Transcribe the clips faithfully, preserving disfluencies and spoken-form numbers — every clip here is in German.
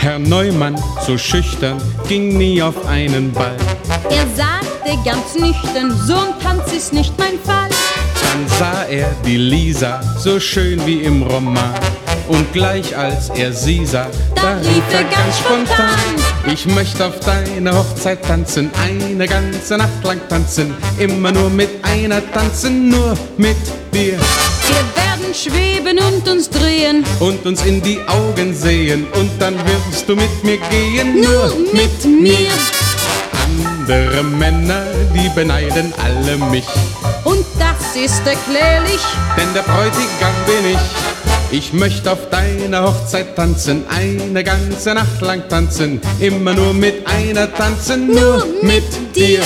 Herr Neumann, so schüchtern, ging nie auf einen Ball. Er sagte ganz nüchtern, so ein Tanz ist nicht mein Fall. Dann sah er die Lisa, so schön wie im Roman. Und gleich als er sie sah, da rief er ganz spontan: Ich möchte auf deiner Hochzeit tanzen, eine ganze Nacht lang tanzen, immer nur mit einer tanzen, nur mit dir. Wir werden schweben und uns drehen und uns in die Augen sehen, und dann wirst du mit mir gehen, nur mit mir. Andere Männer, die beneiden alle mich, und das ist erklärlich, denn der Bräutigam bin ich. Ich möchte auf deiner Hochzeit tanzen, eine ganze Nacht lang tanzen, immer nur mit einer tanzen, nur, nur mit, mit dir.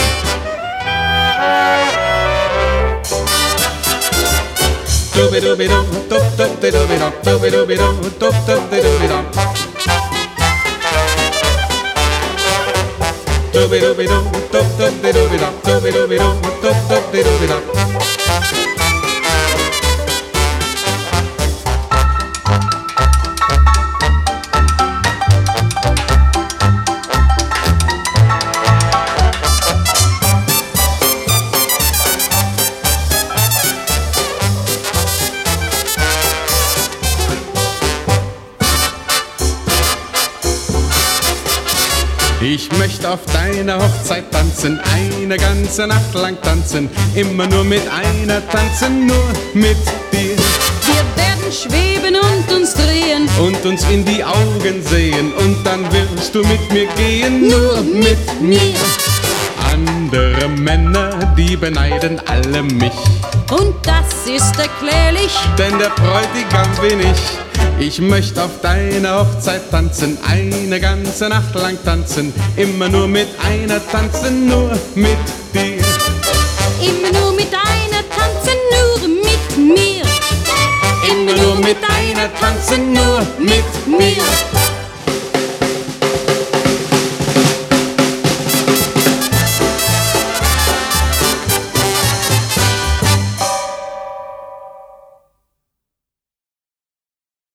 Dubidubidu, dubdubidubidu, dubidubidu, dubdubidubidu. Dubidubidu, dubdubidubidu, dubidubidu, dubdubidubidu. Ich möchte auf deiner Hochzeit tanzen, eine ganze Nacht lang tanzen, immer nur mit einer tanzen, nur mit dir. Wir werden schweben und uns drehen und uns in die Augen sehen, und dann wirst du mit mir gehen, nur, nur mit mir. Andere Männer, die beneiden alle mich, und das ist erklärlich, denn der Bräutigam bin ich. Ich möchte auf deiner Hochzeit tanzen, eine ganze Nacht lang tanzen, immer nur mit einer tanzen, nur mit dir. Immer nur mit einer tanzen, nur mit mir. Immer nur mit einer tanzen, nur mit mir.